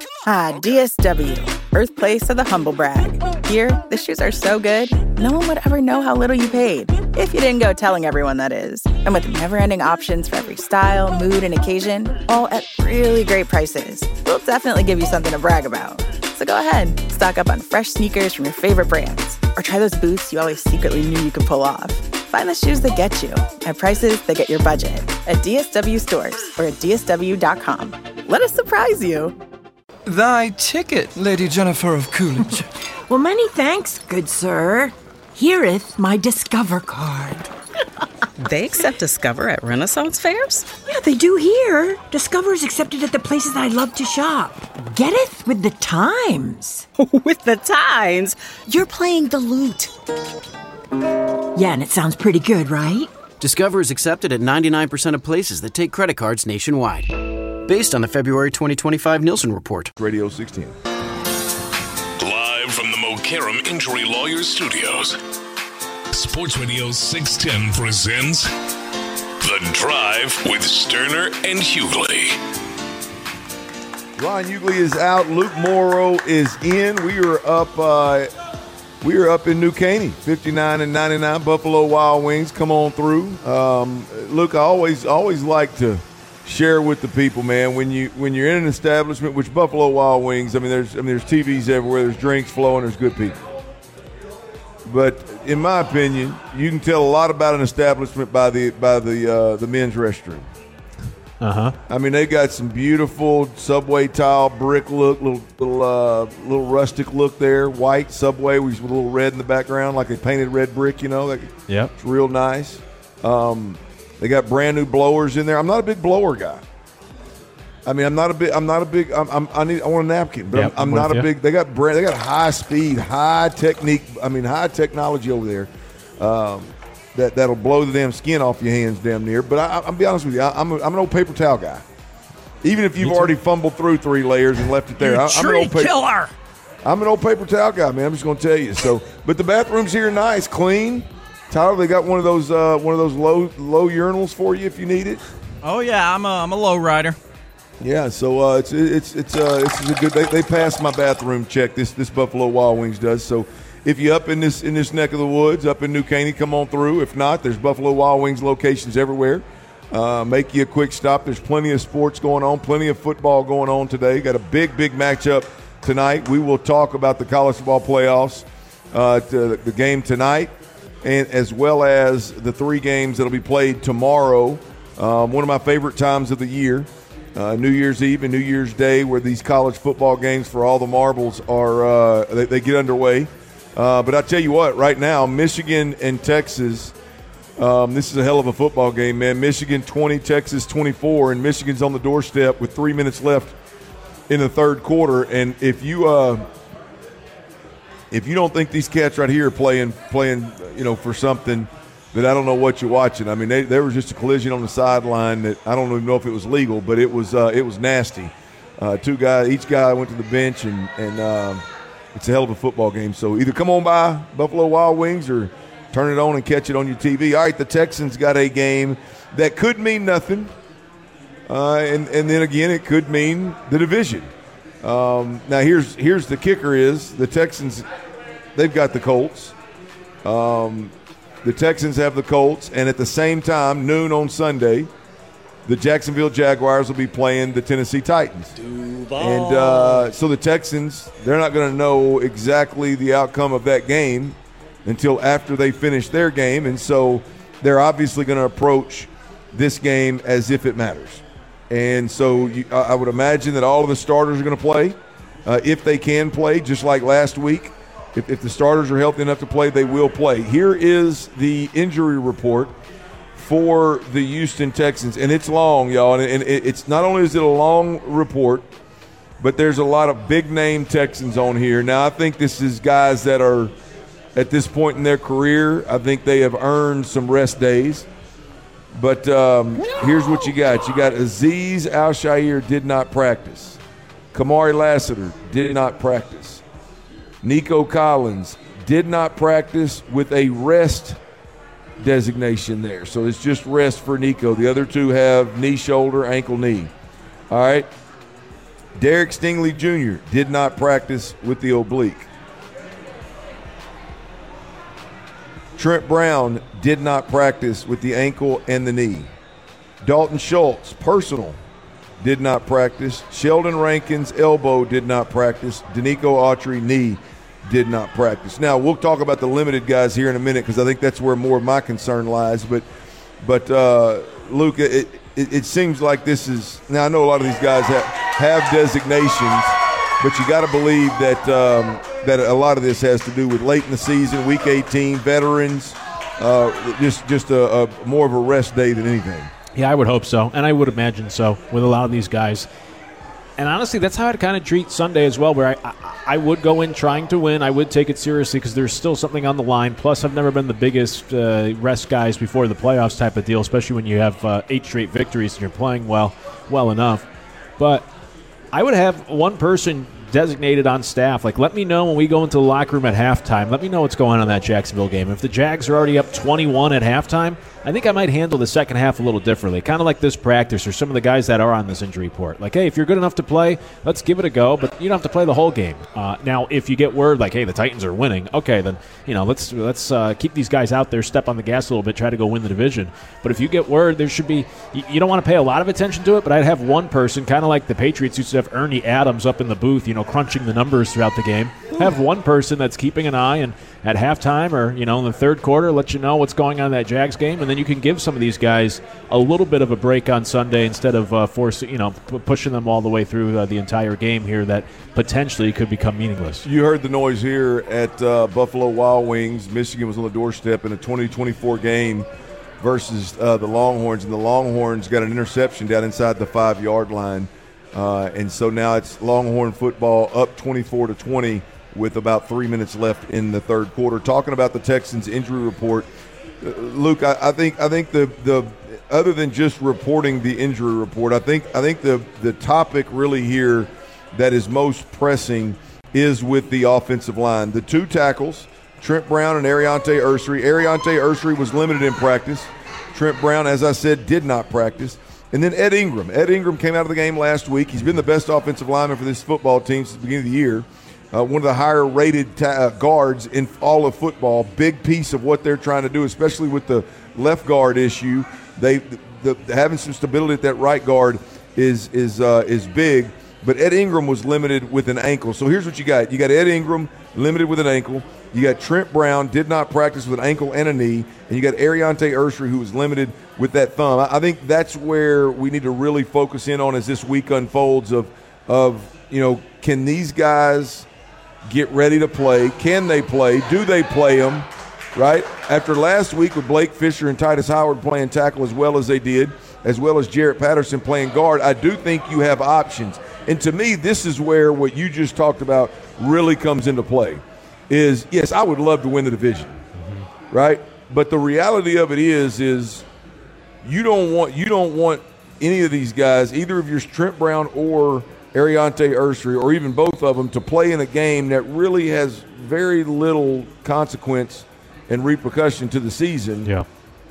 Ah, D S W, birthplace of the humble brag. Here, the shoes are so good, no one would ever know how little you paid. If you didn't go telling everyone, that is. And with never-ending options for every style, mood, and occasion, all at really great prices, we'll definitely give you something to brag about. So go ahead, stock up on fresh sneakers from your favorite brands, or try those boots you always secretly knew you could pull off. Find the shoes that get you at prices that get your budget at D S W stores or at D S W dot com. Let us surprise you. Thy ticket, Lady Jennifer of Coolidge. Well, many thanks, good sir. Hereeth my Discover card. They accept Discover at Renaissance fairs? Yeah, they do here. Discover is accepted at the places I love to shop. Getteth with the times. With the times? You're playing the lute. Yeah, and it sounds pretty good, right? Discover is accepted at ninety-nine percent of places that take credit cards nationwide. Based on the February twenty twenty-five Nielsen report. Radio six ten. Live from the Mokaram Injury Lawyers Studios. Sports Radio six ten presents The Drive with Sterner and Hughley. Ryan Hughley is out. Luke Morrow is in. We are up uh, we are up in New Caney, fifty-nine and ninety-nine Buffalo Wild Wings. Come on through. Um, Luke, I always always like to share with the people, man, when you when you're in an establishment, which Buffalo Wild Wings, I mean there's I mean there's T Vs everywhere, there's drinks flowing, there's good people. But in my opinion, you can tell a lot about an establishment by the by the uh, the men's restroom. Uh-huh. I mean, they got some beautiful subway tile brick look, little little uh, little rustic look there, white subway with a little red in the background, like a painted red brick, you know. Like, yep. It's real nice. Um, they got brand new blowers in there. I'm not a big blower guy. I mean, I'm not a big. I'm not a big. I'm, I'm, I need. I want a napkin, but yep, I'm, I'm not a you. big. They got brand. They got high speed, high technique. I mean, high technology over there. Um, that that'll blow the damn skin off your hands, damn near. But I, I'll be honest with you. I, I'm a, I'm an old paper towel guy. Even if you've already fumbled through three layers and left it there, you I, I'm an old paper killer. I'm an old paper towel guy, man. I'm just going to tell you. So, but the bathrooms here are nice, clean. Tyler, they got one of those uh, one of those low low urinals for you if you need it. Oh yeah, I'm a I'm a low rider. Yeah, so uh, it's it's it's uh, this is a good. They, they passed my bathroom check. This this Buffalo Wild Wings does. So if you up in this in this neck of the woods, up in New Caney, come on through. If not, there's Buffalo Wild Wings locations everywhere. Uh, make you a quick stop. There's plenty of sports going on, plenty of football going on today. Got a big big matchup tonight. We will talk about the college football playoffs, uh, to the game tonight, and as well as the three games that'll be played tomorrow. Um, one of my favorite times of the year, uh, New Year's Eve and New Year's Day, where these college football games for all the marbles are uh, they, they get underway. Uh, but I tell you what, right now, Michigan and Texas. Um, this is a hell of a football game, man. Michigan twenty, Texas twenty-four, and Michigan's on the doorstep with three minutes left in the third quarter. And if you uh, if you don't think these cats right here are playing playing, you know, for something that I don't know what you're watching. I mean, they, there was just a collision on the sideline that I don't even know if it was legal, but it was uh, it was nasty. Uh, two guys, each guy went to the bench, and and um, it's a hell of a football game. So either come on by Buffalo Wild Wings or turn it on and catch it on your T V. All right, the Texans got a game that could mean nothing, uh, and and then again it could mean the division. Um, now here's here's the kicker: is the Texans, they've got the Colts. Um, the Texans have the Colts, and at the same time, noon on Sunday, the Jacksonville Jaguars will be playing the Tennessee Titans. Duval. And uh, so the Texans, they're not going to know exactly the outcome of that game until after they finish their game, and so they're obviously going to approach this game as if it matters. And so you, I would imagine that all of the starters are going to play, uh, if they can play, just like last week. If, if the starters are healthy enough to play, they will play. Here is the injury report for the Houston Texans, and it's long, y'all, and, and it, it's not only is it a long report, but there's a lot of big-name Texans on here. Now, I think this is guys that are – at this point in their career, I think they have earned some rest days. But um, here's what you got. You got Azeez Al-Shaair did not practice. Kamari Lassiter did not practice. Nico Collins did not practice with a rest designation there. So it's just rest for Nico. The other two have knee, shoulder, ankle, knee. All right. Derek Stingley Junior did not practice with the oblique. Trent Brown did not practice with the ankle and the knee. Dalton Schultz, personal, did not practice. Sheldon Rankins, elbow, did not practice. Danico Autry, knee, did not practice. Now, we'll talk about the limited guys here in a minute because I think that's where more of my concern lies. But, but uh, Luke, it, it, it seems like this is – now, I know a lot of these guys have, have designations, but you got to believe that um, – that a lot of this has to do with late in the season, week eighteen, veterans, uh, just just a, a more of a rest day than anything. Yeah, I would hope so, and I would imagine so with a lot of these guys. And honestly, that's how I'd kind of treat Sunday as well, where I, I, I would go in trying to win. I would take it seriously because there's still something on the line. Plus, I've never been the biggest uh, rest guys before the playoffs type of deal, especially when you have uh, eight straight victories and you're playing well, well enough. But I would have one person designated on staff. Like, let me know when we go into the locker room at halftime. Let me know what's going on in that Jacksonville game. If the Jags are already up twenty-one at halftime, I think I might handle the second half a little differently. Kind of like this practice or some of the guys that are on this injury report. Like, hey, if you're good enough to play, let's give it a go, but you don't have to play the whole game. Uh, now, if you get word like, hey, the Titans are winning, okay, then, you know, let's let's uh, keep these guys out there, step on the gas a little bit, try to go win the division. But if you get word, there should be, you, you don't want to pay a lot of attention to it, but I'd have one person, kind of like the Patriots used to have Ernie Adams up in the booth, you know, crunching the numbers throughout the game. Have one person that's keeping an eye, and at halftime or, you know, in the third quarter, let you know what's going on in that Jags game, and then you can give some of these guys a little bit of a break on Sunday instead of uh, forcing, you know, p- pushing them all the way through uh, the entire game here that potentially could become meaningless. You heard the noise here at uh, Buffalo Wild Wings. Michigan was on the doorstep in a twenty twenty-four game versus uh, the Longhorns, and the Longhorns got an interception down inside the five-yard line. Uh, and so now it's Longhorn football up twenty-four to twenty with about three minutes left in the third quarter. Talking about the Texans injury report, uh, Luke, I, I think I think the the other than just reporting the injury report, I think I think the the topic really here that is most pressing is with the offensive line. The two tackles, Trent Brown and Ariante Ursery. Ariante Ursery was limited in practice. Trent Brown, as I said, did not practice. And then Ed Ingram. Ed Ingram came out of the game last week. He's been the best offensive lineman for this football team since the beginning of the year. Uh, one of the higher-rated ta- uh, guards in all of football. Big piece of what they're trying to do, especially with the left guard issue. They the, the, having some stability at that right guard is is uh, is big. But Ed Ingram was limited with an ankle. So here's what you got. You got Ed Ingram limited with an ankle. You got Trent Brown, did not practice with an ankle and a knee. And you got Ariante Ursary, who was limited with that thumb. I, I think that's where we need to really focus in on as this week unfolds of, of, you know, can these guys get ready to play? Can they play? Do they play them? Right? After last week with Blake Fisher and Titus Howard playing tackle as well as they did, as well as Jarrett Patterson playing guard, I do think you have options. And to me, this is where what you just talked about really comes into play is, yes, I would love to win the division, mm-hmm. right? But the reality of it is, is you don't want you don't want any of these guys, either of your Trent Brown or Ariante Ursary, or even both of them, to play in a game that really has very little consequence and repercussion to the season yeah.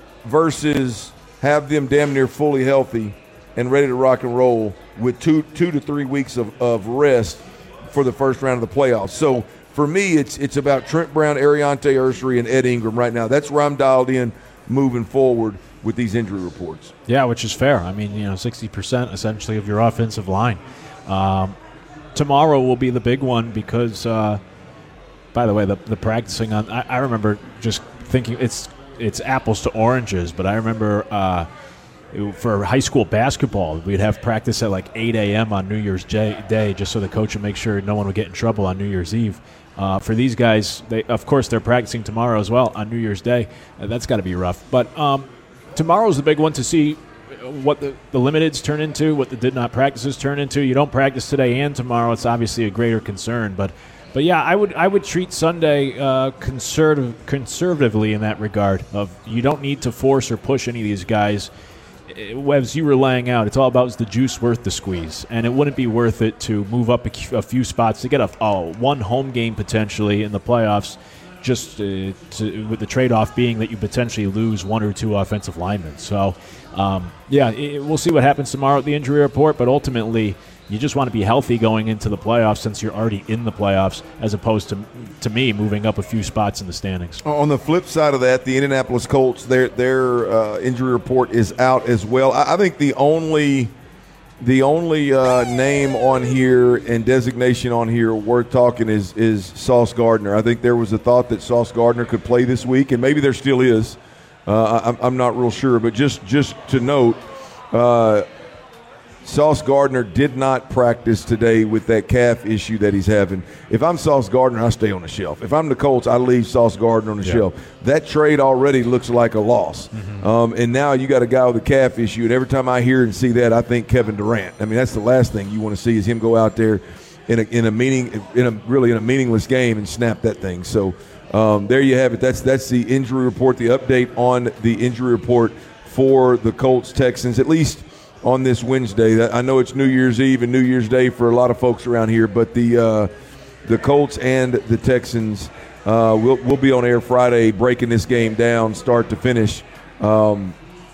versus have them damn near fully healthy and ready to rock and roll with two two to three weeks of, of rest for the first round of the playoffs. So for me, it's it's about Trent Brown, Ariante Ursary, and Ed Ingram right now. That's where I'm dialed in moving forward with these injury reports. Yeah, which is fair. I mean, you know, sixty percent essentially of your offensive line. Um, tomorrow will be the big one because, uh, by the way, the, the practicing on, I, I remember just thinking it's it's apples to oranges, but I remember uh, for high school basketball, we'd have practice at like eight a.m. on New Year's Day just so the coach would make sure no one would get in trouble on New Year's Eve. Uh, for these guys, they of course they're practicing tomorrow as well on New Year's Day. Uh, that's got to be rough. But um, tomorrow's the big one to see what the, the limiteds turn into, what the did not practices turn into. You don't practice today and tomorrow. It's obviously a greater concern. But but yeah, I would I would treat Sunday uh, conservative, conservatively in that regard. Of you don't need to force or push any of these guys. As you were laying out, it's all about is the juice worth the squeeze, and it wouldn't be worth it to move up a, a few spots to get a, a one home game potentially in the playoffs, just uh, to, with the trade-off being that you potentially lose one or two offensive linemen. So, um, yeah, it, we'll see what happens tomorrow at the injury report, but ultimately you just want to be healthy going into the playoffs since you're already in the playoffs, as opposed to, to me, moving up a few spots in the standings. On the flip side of that, the Indianapolis Colts, their their uh, injury report is out as well. I, I think the only the only uh, name on here and designation on here worth talking is is Sauce Gardner. I think there was a thought that Sauce Gardner could play this week, and maybe there still is. Uh, I'm, I'm not real sure, but just just to note. Uh, Sauce Gardner did not practice today with that calf issue that he's having. If I'm Sauce Gardner, I stay on the shelf. If I'm the Colts, I leave Sauce Gardner on the yeah. shelf. That trade already looks like a loss. Mm-hmm. Um, and now you got a guy with a calf issue, and every time I hear and see that, I think Kevin Durant. I mean, that's the last thing you want to see is him go out there in a in a meaning in a really in a meaningless game and snap that thing. So um, there you have it. That's that's the injury report, the update on the injury report for the Colts Texans, at least on this Wednesday. I know it's New Year's Eve and New Year's Day for a lot of folks around here, but the uh, the Colts and the Texans uh, will will be on air Friday, breaking this game down start to finish um,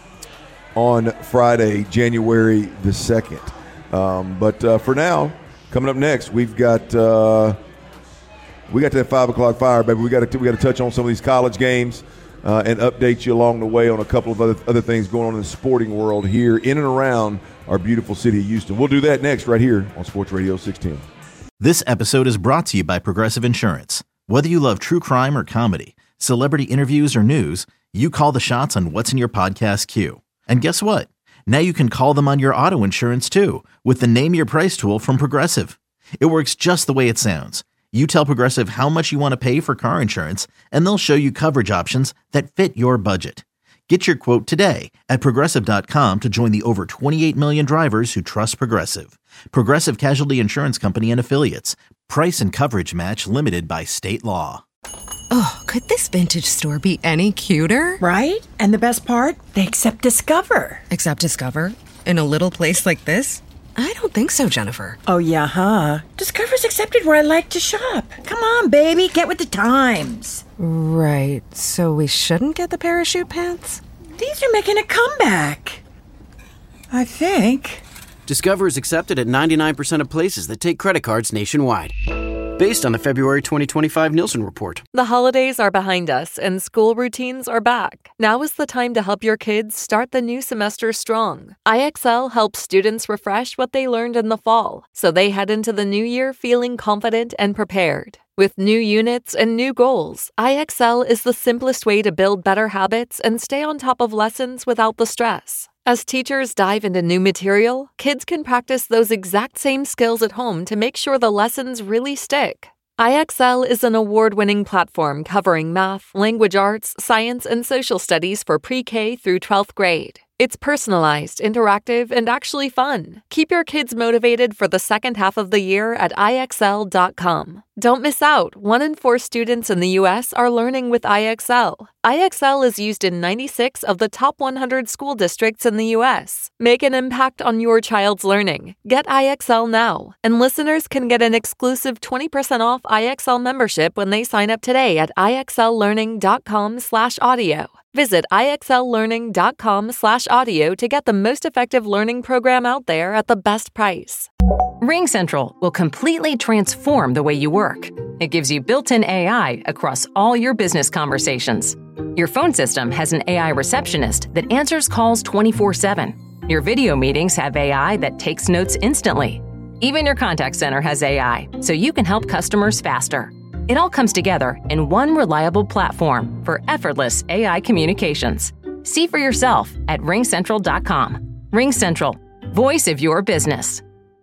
on Friday, January the second. Um, but uh, for now, coming up next, we've got uh, we got that five o'clock fire, baby. We got to we got to touch on some of these college games. Uh, and update you along the way on a couple of other other things going on in the sporting world here in and around our beautiful city of Houston. We'll do that next right here on Sports Radio six ten. This episode is brought to you by Progressive Insurance. Whether you love true crime or comedy, celebrity interviews or news, you call the shots on what's in your podcast queue. And guess what? Now you can call them on your auto insurance too with the Name Your Price tool from Progressive. It works just the way it sounds. You tell Progressive how much you want to pay for car insurance, and they'll show you coverage options that fit your budget. Get your quote today at Progressive dot com to join the over twenty-eight million drivers who trust Progressive. Progressive Casualty Insurance Company and Affiliates. Price and coverage match limited by state law. Oh, could this vintage store be any cuter? Right? And the best part? They accept Discover. Accept Discover? In a little place like this? I don't think so, Jennifer. Oh, yeah, huh? Discover's accepted where I like to shop. Come on, baby, get with the times. Right, so we shouldn't get the parachute pants? These are making a comeback. I think. Discover is accepted at ninety-nine percent of places that take credit cards nationwide. Based on the February twenty twenty-five Nielsen report. The holidays are behind us and school routines are back. Now is the time to help your kids start the new semester strong. I X L helps students refresh what they learned in the fall, so they head into the new year feeling confident and prepared. With new units and new goals, I X L is the simplest way to build better habits and stay on top of lessons without the stress. As teachers dive into new material, kids can practice those exact same skills at home to make sure the lessons really stick. I X L is an award-winning platform covering math, language arts, science, and social studies for pre-K through twelfth grade. It's personalized, interactive, and actually fun. Keep your kids motivated for the second half of the year at I X L dot com. Don't miss out. One in four students in the U S are learning with I X L. I X L is used in ninety-six of the top one hundred school districts in the U S. Make an impact on your child's learning. Get I X L now. And listeners can get an exclusive twenty percent off I X L membership when they sign up today at I X L learning dot com slash audio. Visit I X L learning dot com slash audio to get the most effective learning program out there at the best price. RingCentral will completely transform the way you work. It gives you built-in A I across all your business conversations. Your phone system has an A I receptionist that answers calls twenty-four seven. Your video meetings have A I that takes notes instantly. Even your contact center has A I, so you can help customers faster. It all comes together in one reliable platform for effortless A I communications. See for yourself at ring central dot com. RingCentral, voice of your business.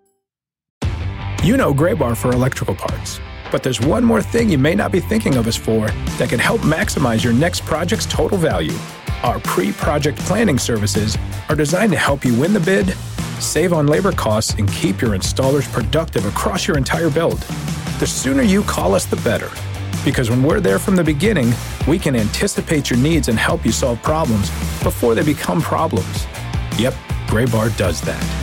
You know Graybar for electrical parts, but there's one more thing you may not be thinking of us for that can help maximize your next project's total value. Our pre-project planning services are designed to help you win the bid, save on labor costs, and keep your installers productive across your entire build. The sooner you call us, the better. Because when we're there from the beginning, we can anticipate your needs and help you solve problems before they become problems. Yep, Graybar does that.